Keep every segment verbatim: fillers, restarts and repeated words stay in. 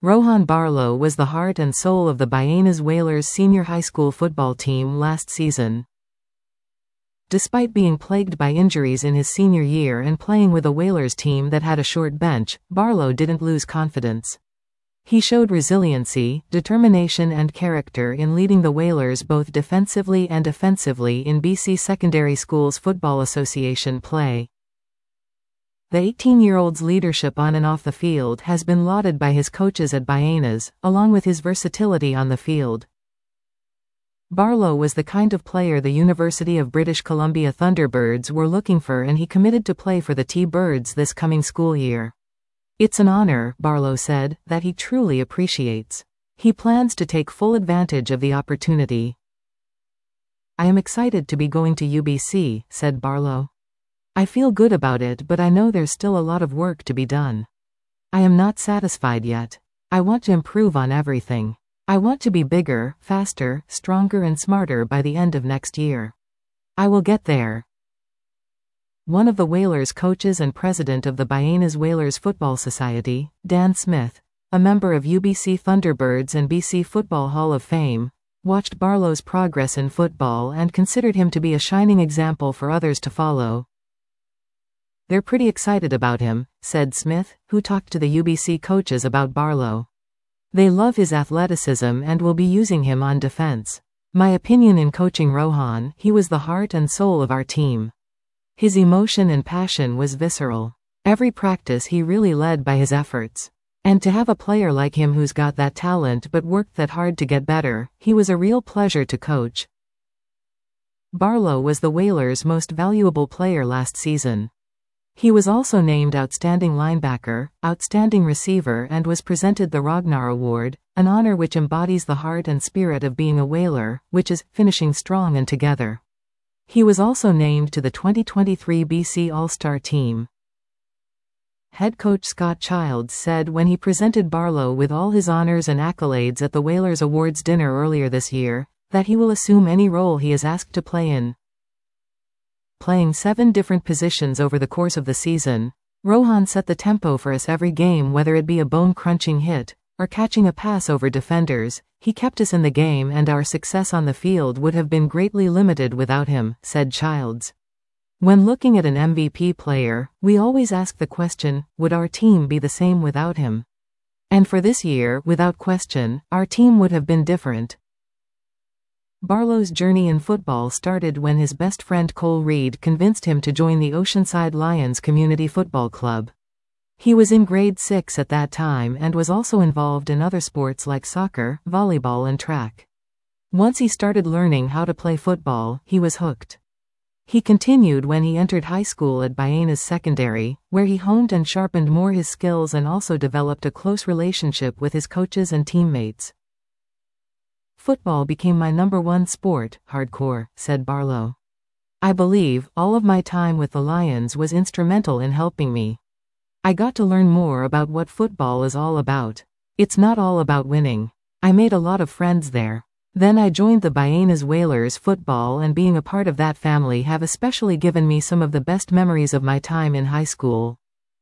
Rohan Barlow was the heart and soul of the Byenes Whalers senior high school football team last season. Despite being plagued by injuries in his senior year and playing with a Whalers team that had a short bench, Barlow didn't lose confidence. He showed resiliency, determination and character in leading the Whalers both defensively and offensively in B C Secondary Schools Football Association play. The eighteen-year-old's leadership on and off the field has been lauded by his coaches at Byenes, along with his versatility on the field. Barlow was the kind of player the University of British Columbia Thunderbirds were looking for, and he committed to play for the T-Birds this coming school year. "It's an honor," Barlow said, "that he truly appreciates. He plans to take full advantage of the opportunity." "I am excited to be going to U B C," said Barlow. "I feel good about it, but I know there's still a lot of work to be done. I am not satisfied yet. I want to improve on everything. I want to be bigger, faster, stronger and smarter by the end of next year. I will get there." One of the Whalers coaches and president of the Byenes Whalers Football Society, Dan Smith, a member of U B C Thunderbirds and B C Football Hall of Fame, watched Barlow's progress in football and considered him to be a shining example for others to follow. "They're pretty excited about him," said Smith, who talked to the U B C coaches about Barlow. "They love his athleticism and will be using him on defense. My opinion in coaching Rohan, he was the heart and soul of our team. His emotion and passion was visceral. Every practice he really led by his efforts. And to have a player like him who's got that talent but worked that hard to get better, he was a real pleasure to coach." Barlow was the Whalers' most valuable player last season. He was also named Outstanding Linebacker, Outstanding Receiver and was presented the Ragnar Award, an honor which embodies the heart and spirit of being a Whaler, which is finishing strong and together. He was also named to the twenty twenty-three B C All-Star team. Head coach Scott Childs said when he presented Barlow with all his honors and accolades at the Whalers Awards dinner earlier this year, that he will assume any role he is asked to play in. Playing seven different positions over the course of the season, Rohan set the tempo for us every game, whether it be a bone-crunching hit or catching a pass over defenders. He kept us in the game and our success on the field would have been greatly limited without him, said Childs. When looking at an M V P player, we always ask the question, would our team be the same without him? And for this year, without question, our team would have been different. Barlow's journey in football started when his best friend Cole Reed convinced him to join the Oceanside Lions Community Football Club. He was in grade six at that time and was also involved in other sports like soccer, volleyball and track. Once he started learning how to play football, he was hooked. He continued when he entered high school at Byenes Secondary, where he honed and sharpened more his skills and also developed a close relationship with his coaches and teammates. "Football became my number one sport, hardcore," said Barlow. "I believe all of my time with the Lions was instrumental in helping me. I got to learn more about what football is all about. It's not all about winning. I made a lot of friends there. Then I joined the Byenes Whalers football, and being a part of that family have especially given me some of the best memories of my time in high school."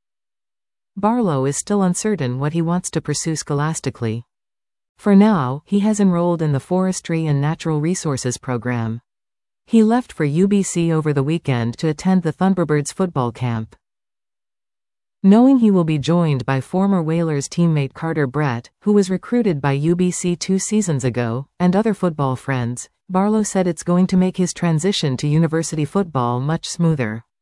Barlow is still uncertain what he wants to pursue scholastically. For now, he has enrolled in the Forestry and Natural Resources program. He left for U B C over the weekend to attend the Thunderbirds football camp. Knowing he will be joined by former Whalers teammate Carter Brett, who was recruited by U B C two seasons ago, and other football friends, Barlow said it's going to make his transition to university football much smoother.